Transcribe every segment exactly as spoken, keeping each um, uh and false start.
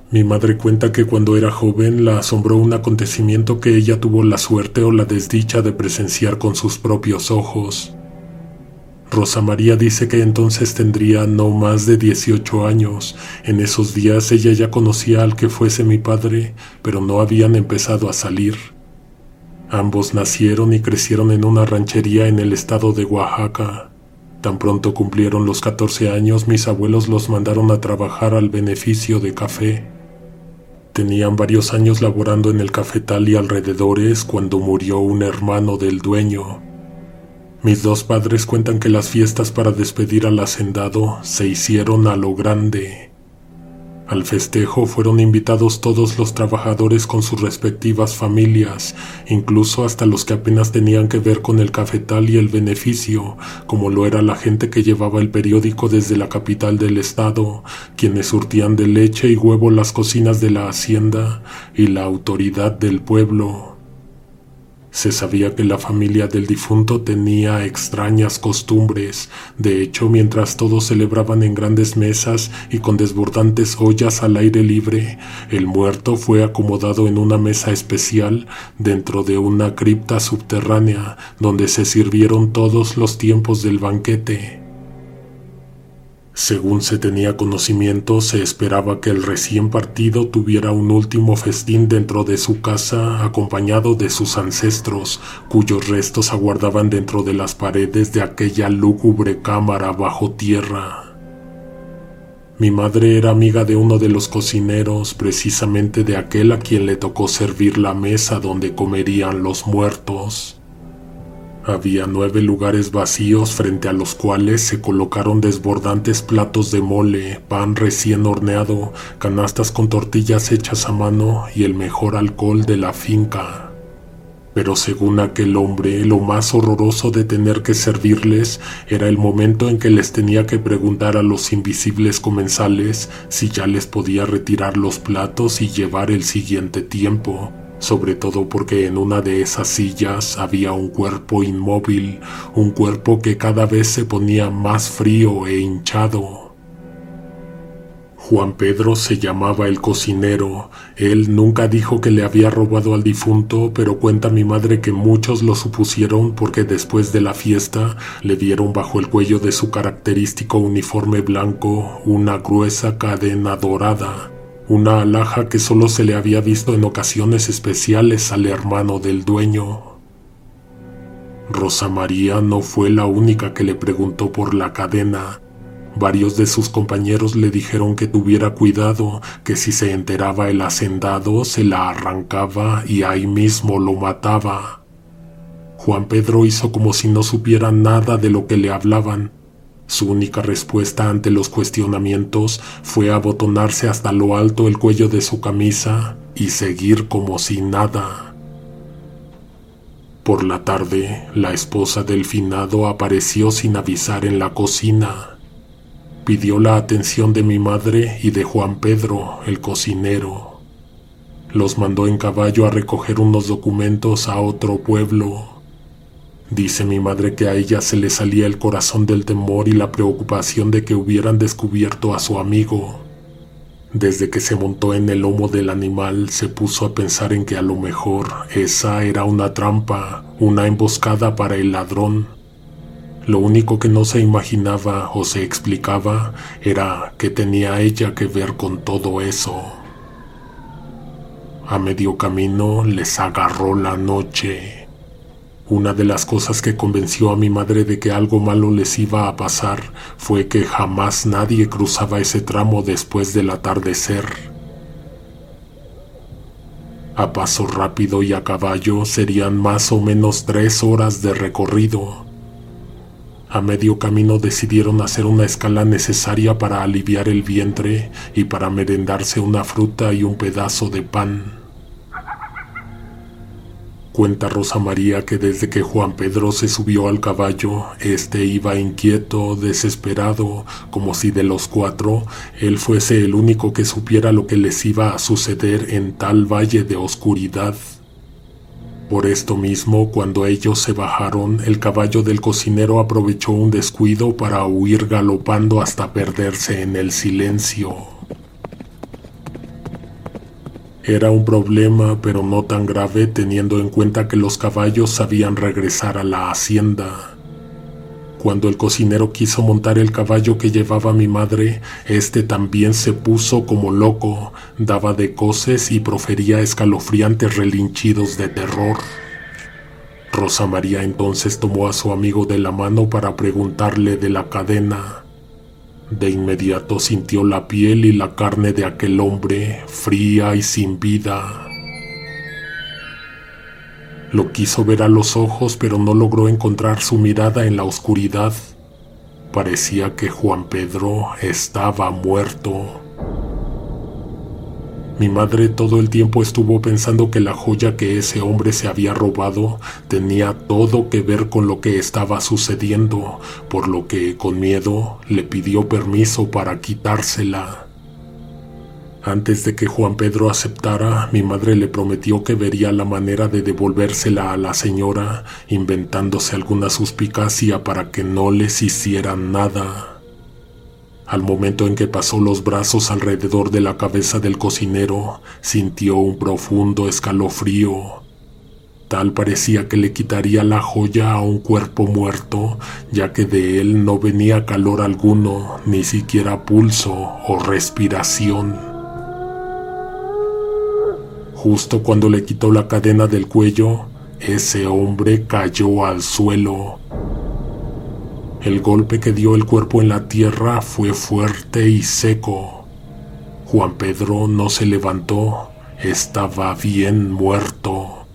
Mi madre cuenta que cuando era joven la asombró un acontecimiento que ella tuvo la suerte o la desdicha de presenciar con sus propios ojos. Rosa María dice que entonces tendría no más de dieciocho años. En esos días ella ya conocía al que fuese mi padre, pero no habían empezado a salir. Ambos nacieron y crecieron en una ranchería en el estado de Oaxaca. Tan pronto cumplieron los catorce años, mis abuelos los mandaron a trabajar al beneficio de café. Tenían varios años laborando en el cafetal y alrededores cuando murió un hermano del dueño. Mis dos padres cuentan que las fiestas para despedir al hacendado se hicieron a lo grande. Al festejo fueron invitados todos los trabajadores con sus respectivas familias, incluso hasta los que apenas tenían que ver con el cafetal y el beneficio, como lo era la gente que llevaba el periódico desde la capital del estado, quienes surtían de leche y huevo las cocinas de la hacienda y la autoridad del pueblo. Se sabía que la familia del difunto tenía extrañas costumbres. De hecho, mientras todos celebraban en grandes mesas y con desbordantes ollas al aire libre, el muerto fue acomodado en una mesa especial dentro de una cripta subterránea donde se sirvieron todos los tiempos del banquete. Según se tenía conocimiento, se esperaba que el recién partido tuviera un último festín dentro de su casa acompañado de sus ancestros, cuyos restos aguardaban dentro de las paredes de aquella lúgubre cámara bajo tierra. Mi madre era amiga de uno de los cocineros, precisamente de aquel a quien le tocó servir la mesa donde comerían los muertos. Había nueve lugares vacíos frente a los cuales se colocaron desbordantes platos de mole, pan recién horneado, canastas con tortillas hechas a mano y el mejor alcohol de la finca. Pero según aquel hombre, lo más horroroso de tener que servirles era el momento en que les tenía que preguntar a los invisibles comensales si ya les podía retirar los platos y llevar el siguiente tiempo. Sobre todo porque en una de esas sillas había un cuerpo inmóvil, un cuerpo que cada vez se ponía más frío e hinchado. Juan Pedro se llamaba el cocinero. Él nunca dijo que le había robado al difunto, pero cuenta mi madre que muchos lo supusieron porque después de la fiesta le vieron bajo el cuello de su característico uniforme blanco una gruesa cadena dorada. Una alhaja que solo se le había visto en ocasiones especiales al hermano del dueño. Rosa María no fue la única que le preguntó por la cadena. Varios de sus compañeros le dijeron que tuviera cuidado, que si se enteraba el hacendado se la arrancaba y ahí mismo lo mataba. Juan Pedro hizo como si no supiera nada de lo que le hablaban. Su única respuesta ante los cuestionamientos fue abotonarse hasta lo alto el cuello de su camisa y seguir como si nada. Por la tarde, la esposa del finado apareció sin avisar en la cocina. Pidió la atención de mi madre y de Juan Pedro, el cocinero. Los mandó en caballo a recoger unos documentos a otro pueblo. Dice mi madre que a ella se le salía el corazón del temor y la preocupación de que hubieran descubierto a su amigo. Desde que se montó en el lomo del animal, se puso a pensar en que a lo mejor esa era una trampa, una emboscada para el ladrón. Lo único que no se imaginaba o se explicaba era que tenía ella que ver con todo eso. A medio camino les agarró la noche. Una de las cosas que convenció a mi madre de que algo malo les iba a pasar fue que jamás nadie cruzaba ese tramo después del atardecer. A paso rápido y a caballo serían más o menos tres horas de recorrido. A medio camino decidieron hacer una escala necesaria para aliviar el vientre y para merendarse una fruta y un pedazo de pan. Cuenta Rosa María que desde que Juan Pedro se subió al caballo, este iba inquieto, desesperado, como si de los cuatro, él fuese el único que supiera lo que les iba a suceder en tal valle de oscuridad. Por esto mismo, cuando ellos se bajaron, el caballo del cocinero aprovechó un descuido para huir galopando hasta perderse en el silencio. Era un problema, pero no tan grave teniendo en cuenta que los caballos sabían regresar a la hacienda. Cuando el cocinero quiso montar el caballo que llevaba mi madre, este también se puso como loco, daba de coces y profería escalofriantes relinchidos de terror. Rosa María entonces tomó a su amigo de la mano para preguntarle de la cadena. De inmediato sintió la piel y la carne de aquel hombre, fría y sin vida. Lo quiso ver a los ojos, pero no logró encontrar su mirada en la oscuridad. Parecía que Juan Pedro estaba muerto. Mi madre todo el tiempo estuvo pensando que la joya que ese hombre se había robado tenía todo que ver con lo que estaba sucediendo, por lo que, con miedo, le pidió permiso para quitársela. Antes de que Juan Pedro aceptara, mi madre le prometió que vería la manera de devolvérsela a la señora, inventándose alguna suspicacia para que no les hicieran nada. Al momento en que pasó los brazos alrededor de la cabeza del cocinero, sintió un profundo escalofrío. Tal parecía que le quitaría la joya a un cuerpo muerto, ya que de él no venía calor alguno, ni siquiera pulso o respiración. Justo cuando le quitó la cadena del cuello, ese hombre cayó al suelo. El golpe que dio el cuerpo en la tierra fue fuerte y seco. Juan Pedro no se levantó, estaba bien muerto.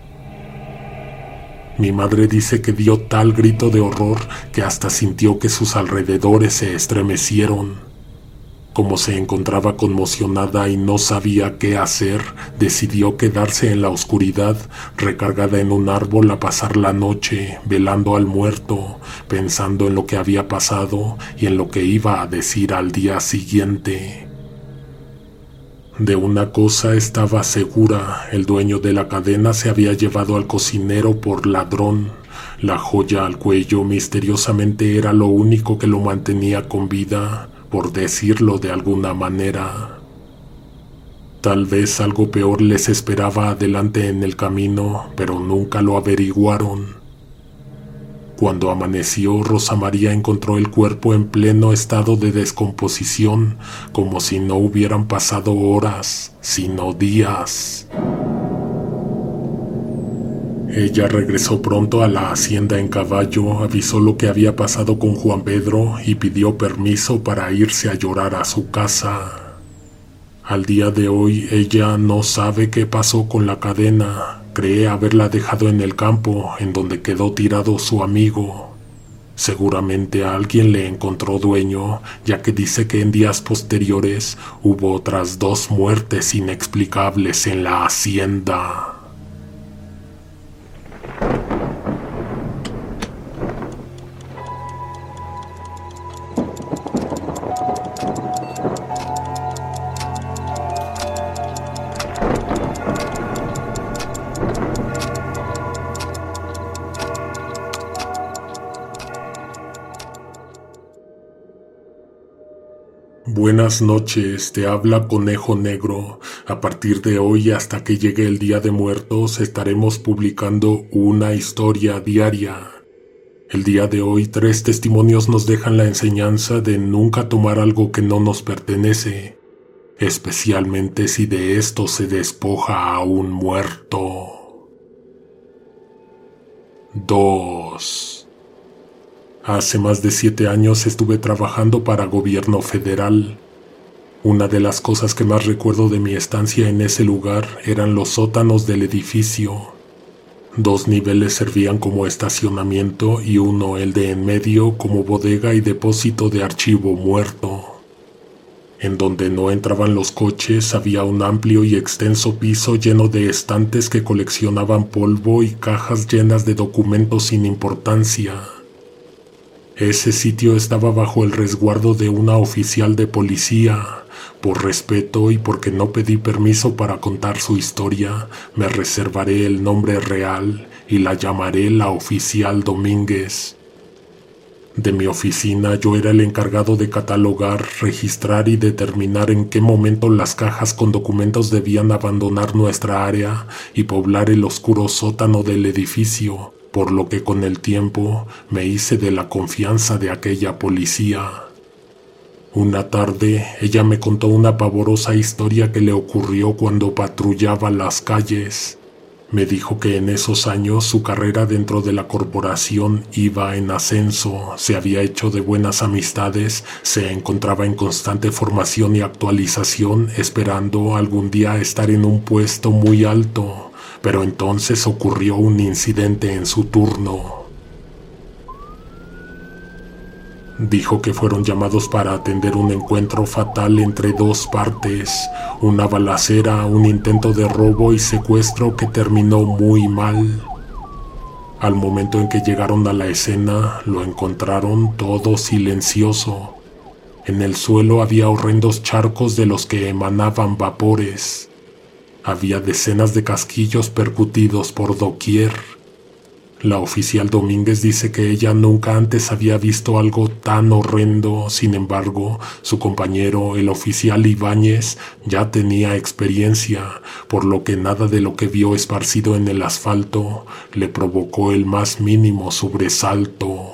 Mi madre dice que dio tal grito de horror que hasta sintió que sus alrededores se estremecieron. Como se encontraba conmocionada y no sabía qué hacer, decidió quedarse en la oscuridad, recargada en un árbol a pasar la noche, velando al muerto, pensando en lo que había pasado y en lo que iba a decir al día siguiente. De una cosa estaba segura, el dueño de la cadena se había llevado al cocinero por ladrón. La joya al cuello misteriosamente era lo único que lo mantenía con vida, por decirlo de alguna manera. Tal vez algo peor les esperaba adelante en el camino, pero nunca lo averiguaron. Cuando amaneció, Rosa María encontró el cuerpo en pleno estado de descomposición, como si no hubieran pasado horas, sino días. Ella regresó pronto a la hacienda en caballo, avisó lo que había pasado con Juan Pedro y pidió permiso para irse a llorar a su casa. Al día de hoy ella no sabe qué pasó con la cadena, cree haberla dejado en el campo, en donde quedó tirado su amigo. Seguramente alguien le encontró dueño, ya que dice que en días posteriores hubo otras dos muertes inexplicables en la hacienda. Buenas noches, te habla Conejo Negro. A partir de hoy hasta que llegue el Día de Muertos estaremos publicando una historia diaria. El día de hoy tres testimonios nos dejan la enseñanza de nunca tomar algo que no nos pertenece, especialmente si de esto se despoja a un muerto. dos. Hace más de siete años estuve trabajando para gobierno federal. Una de las cosas que más recuerdo de mi estancia en ese lugar eran los sótanos del edificio. Dos niveles servían como estacionamiento y uno, el de en medio, como bodega y depósito de archivo muerto. En donde no entraban los coches había un amplio y extenso piso lleno de estantes que coleccionaban polvo y cajas llenas de documentos sin importancia. Ese sitio estaba bajo el resguardo de una oficial de policía. Por respeto y porque no pedí permiso para contar su historia, me reservaré el nombre real y la llamaré la oficial Domínguez. De mi oficina yo era el encargado de catalogar, registrar y determinar en qué momento las cajas con documentos debían abandonar nuestra área y poblar el oscuro sótano del edificio, por lo que con el tiempo me hice de la confianza de aquella policía. Una tarde ella me contó una pavorosa historia que le ocurrió cuando patrullaba las calles. Me dijo que en esos años su carrera dentro de la corporación iba en ascenso, se había hecho de buenas amistades, se encontraba en constante formación y actualización, esperando algún día estar en un puesto muy alto, pero entonces ocurrió un incidente en su turno. Dijo que fueron llamados para atender un encuentro fatal entre dos partes, una balacera, un intento de robo y secuestro que terminó muy mal. Al momento en que llegaron a la escena, lo encontraron todo silencioso. En el suelo había horrendos charcos de los que emanaban vapores. Había decenas de casquillos percutidos por doquier. La oficial Domínguez dice que ella nunca antes había visto algo tan horrendo. Sin embargo, su compañero, el oficial Ibáñez, ya tenía experiencia, por lo que nada de lo que vio esparcido en el asfalto le provocó el más mínimo sobresalto.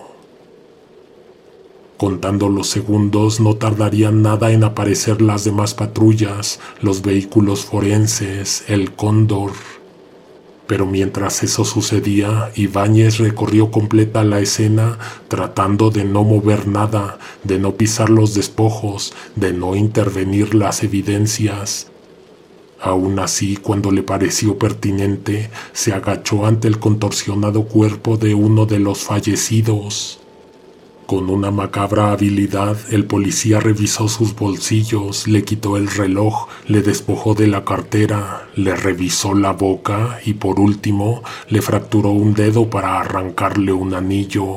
Contando los segundos, no tardarían nada en aparecer las demás patrullas, los vehículos forenses, el Cóndor. Pero mientras eso sucedía, Ibáñez recorrió completa la escena, tratando de no mover nada, de no pisar los despojos, de no intervenir las evidencias. Aún así, cuando le pareció pertinente, se agachó ante el contorsionado cuerpo de uno de los fallecidos. Con una macabra habilidad, el policía revisó sus bolsillos, le quitó el reloj, le despojó de la cartera, le revisó la boca y por último le fracturó un dedo para arrancarle un anillo.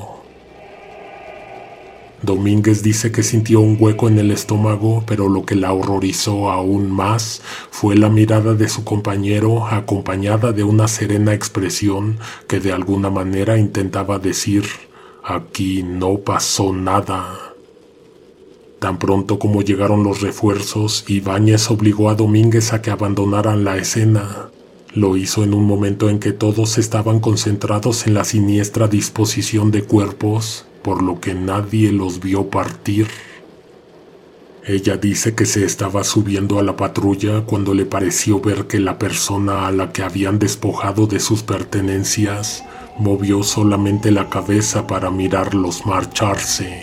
Domínguez dice que sintió un hueco en el estómago, pero lo que la horrorizó aún más fue la mirada de su compañero, acompañada de una serena expresión que de alguna manera intentaba decir: aquí no pasó nada. Tan pronto como llegaron los refuerzos, Ibáñez obligó a Domínguez a que abandonaran la escena. Lo hizo en un momento en que todos estaban concentrados en la siniestra disposición de cuerpos, por lo que nadie los vio partir. Ella dice que se estaba subiendo a la patrulla cuando le pareció ver que la persona a la que habían despojado de sus pertenencias movió solamente la cabeza para mirarlos marcharse.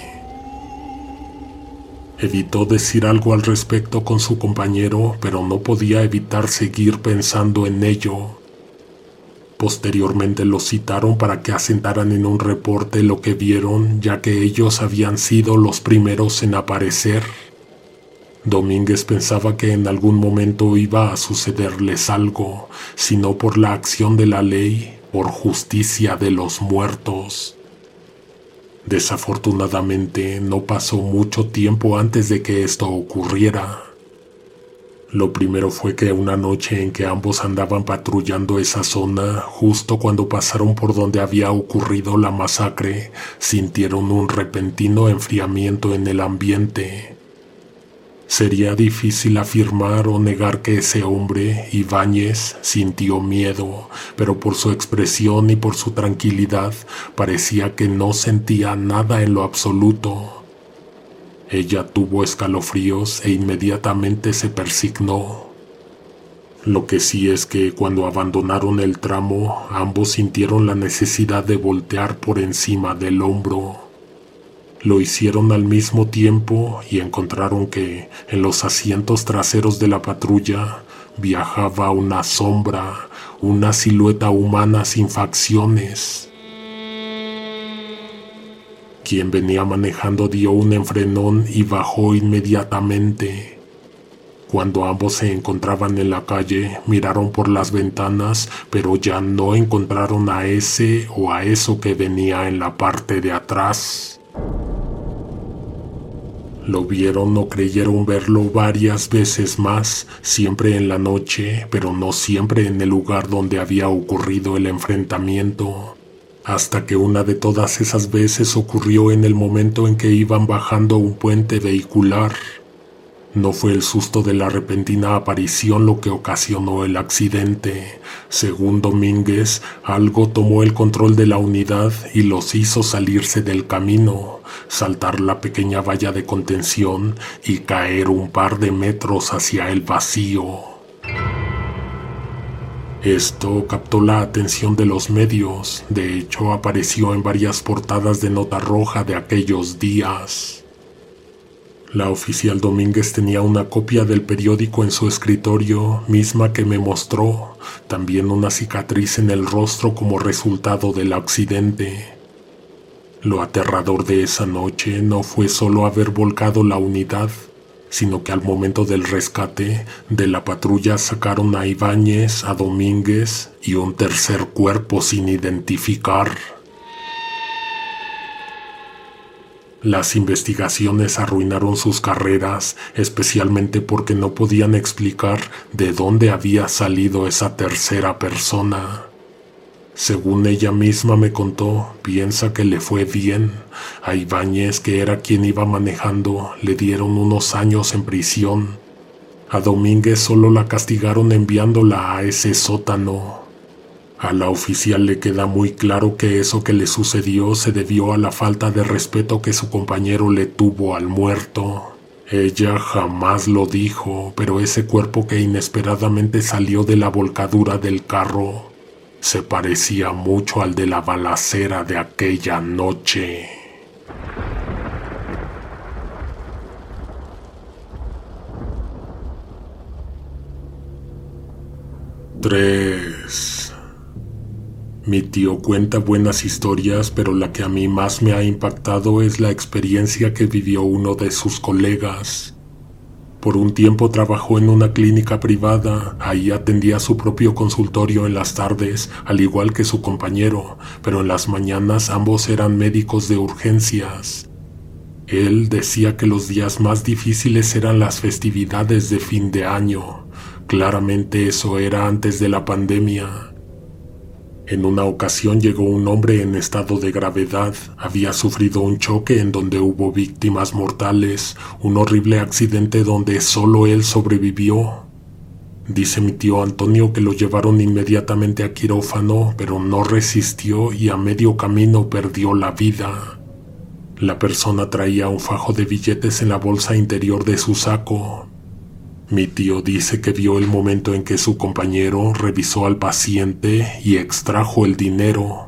Evitó decir algo al respecto con su compañero, pero no podía evitar seguir pensando en ello. Posteriormente los citaron para que asentaran en un reporte lo que vieron, ya que ellos habían sido los primeros en aparecer. Domínguez pensaba que en algún momento iba a sucederles algo, si no por la acción de la ley, por justicia de los muertos. Desafortunadamente, no pasó mucho tiempo antes de que esto ocurriera. Lo primero fue que una noche en que ambos andaban patrullando esa zona, justo cuando pasaron por donde había ocurrido la masacre, sintieron un repentino enfriamiento en el ambiente. Sería difícil afirmar o negar que ese hombre, Ibáñez, sintió miedo, pero por su expresión y por su tranquilidad parecía que no sentía nada en lo absoluto. Ella tuvo escalofríos e inmediatamente se persignó. Lo que sí es que cuando abandonaron el tramo, ambos sintieron la necesidad de voltear por encima del hombro. Lo hicieron al mismo tiempo y encontraron que en los asientos traseros de la patrulla viajaba una sombra, una silueta humana sin facciones. Quien venía manejando dio un enfrenón y bajó inmediatamente. Cuando ambos se encontraban en la calle, miraron por las ventanas, pero ya no encontraron a ese o a eso que venía en la parte de atrás. Lo vieron o creyeron verlo varias veces más, siempre en la noche, pero no siempre en el lugar donde había ocurrido el enfrentamiento. hasta que una de todas esas veces ocurrió en el momento en que iban bajando un puente vehicular. No fue el susto de la repentina aparición lo que ocasionó el accidente. Según Domínguez, algo tomó el control de la unidad y los hizo salirse del camino, saltar la pequeña valla de contención y caer un par de metros hacia el vacío. Esto captó la atención de los medios. De hecho, apareció en varias portadas de nota roja de aquellos días. La oficial Domínguez tenía una copia del periódico en su escritorio, misma que me mostró, también una cicatriz en el rostro como resultado del accidente. Lo aterrador de esa noche no fue solo haber volcado la unidad, sino que al momento del rescate de la patrulla sacaron a Ibáñez, a Domínguez y un tercer cuerpo sin identificar. Las investigaciones arruinaron sus carreras, especialmente porque no podían explicar de dónde había salido esa tercera persona. Según ella misma me contó, piensa que le fue bien. A Ibáñez, que era quien iba manejando, le dieron unos años en prisión. A Domínguez solo la castigaron enviándola a ese sótano. A la oficial le queda muy claro que eso que le sucedió se debió a la falta de respeto que su compañero le tuvo al muerto. Ella jamás lo dijo, pero ese cuerpo que inesperadamente salió de la volcadura del carro se parecía mucho al de la balacera de aquella noche. tres. Mi tío cuenta buenas historias, pero la que a mí más me ha impactado es la experiencia que vivió uno de sus colegas. Por un tiempo trabajó en una clínica privada, ahí atendía su propio consultorio en las tardes, al igual que su compañero, pero en las mañanas ambos eran médicos de urgencias. Él decía que los días más difíciles eran las festividades de fin de año. Claramente eso era antes de la pandemia. En una ocasión llegó un hombre en estado de gravedad. Había sufrido un choque en donde hubo víctimas mortales, un horrible accidente donde solo él sobrevivió. Dice mi tío Antonio que lo llevaron inmediatamente a quirófano, pero no resistió y a medio camino perdió la vida. La persona traía un fajo de billetes en la bolsa interior de su saco. Mi tío dice que vio el momento en que su compañero revisó al paciente y extrajo el dinero.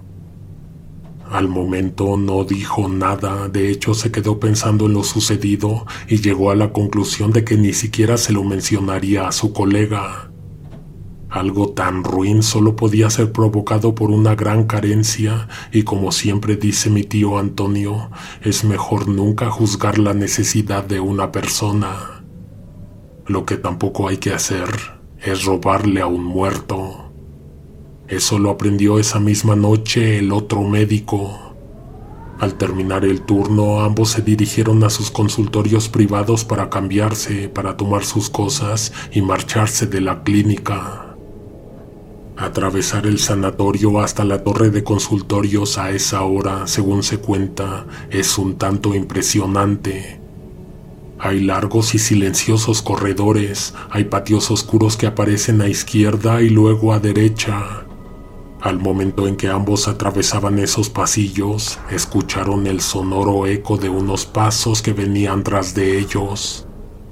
Al momento no dijo nada, de hecho se quedó pensando en lo sucedido y llegó a la conclusión de que ni siquiera se lo mencionaría a su colega. Algo tan ruin solo podía ser provocado por una gran carencia y, como siempre dice mi tío Antonio, es mejor nunca juzgar la necesidad de una persona. Lo que tampoco hay que hacer es robarle a un muerto. Eso lo aprendió esa misma noche el otro médico. Al terminar el turno, ambos se dirigieron a sus consultorios privados para cambiarse, para tomar sus cosas y marcharse de la clínica. Atravesar el sanatorio hasta la torre de consultorios a esa hora, según se cuenta, es un tanto impresionante. Hay largos y silenciosos corredores, hay patios oscuros que aparecen a izquierda y luego a derecha. Al momento en que ambos atravesaban esos pasillos, escucharon el sonoro eco de unos pasos que venían tras de ellos.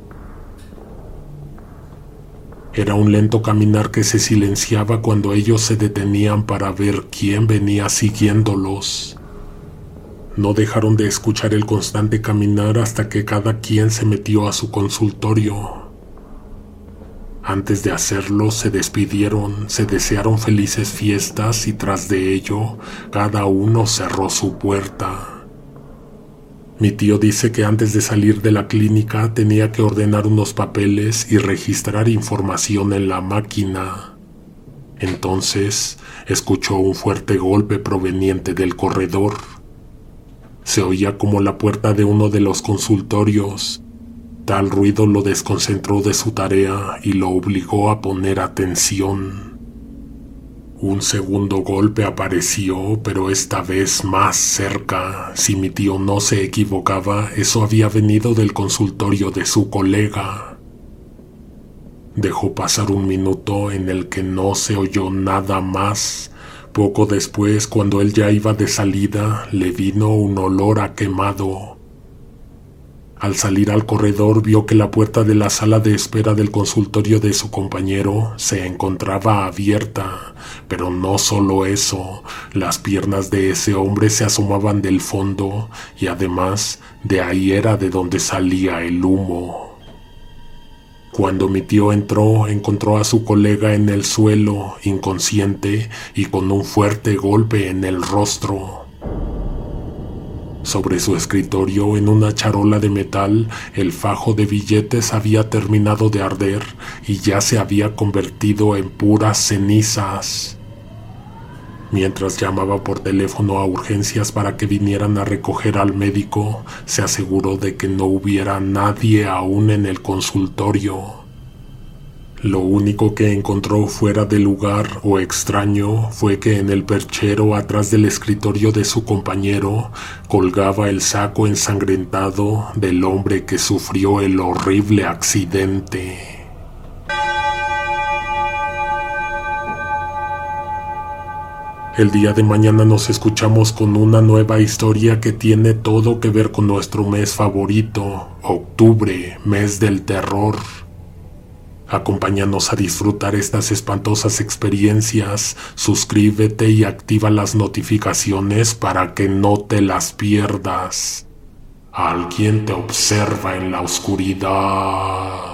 Era un lento caminar que se silenciaba cuando ellos se detenían para ver quién venía siguiéndolos. No dejaron de escuchar el constante caminar hasta que cada quien se metió a su consultorio. Antes de hacerlo, se despidieron, se desearon felices fiestas y tras de ello, cada uno cerró su puerta. Mi tío dice que antes de salir de la clínica tenía que ordenar unos papeles y registrar información en la máquina. Entonces, escuchó un fuerte golpe proveniente del corredor. Se oía como la puerta de uno de los consultorios. Tal ruido lo desconcentró de su tarea y lo obligó a poner atención. Un segundo golpe apareció, pero esta vez más cerca. Si mi tío no se equivocaba, eso había venido del consultorio de su colega. Dejó pasar un minuto en el que no se oyó nada más. Poco después, cuando él ya iba de salida, le vino un olor a quemado. Al salir al corredor vio que la puerta de la sala de espera del consultorio de su compañero se encontraba abierta, pero no solo eso, las piernas de ese hombre se asomaban del fondo y además de ahí era de donde salía el humo. Cuando mi tío entró, encontró a su colega en el suelo, inconsciente y con un fuerte golpe en el rostro. Sobre su escritorio, en una charola de metal, el fajo de billetes había terminado de arder y ya se había convertido en puras cenizas. Mientras llamaba por teléfono a urgencias para que vinieran a recoger al médico, se aseguró de que no hubiera nadie aún en el consultorio. Lo único que encontró fuera de lugar o extraño fue que en el perchero atrás del escritorio de su compañero colgaba el saco ensangrentado del hombre que sufrió el horrible accidente. El día de mañana nos escuchamos con una nueva historia que tiene todo que ver con nuestro mes favorito, octubre, mes del terror. Acompáñanos a disfrutar estas espantosas experiencias, suscríbete y activa las notificaciones para que no te las pierdas. Alguien te observa en la oscuridad.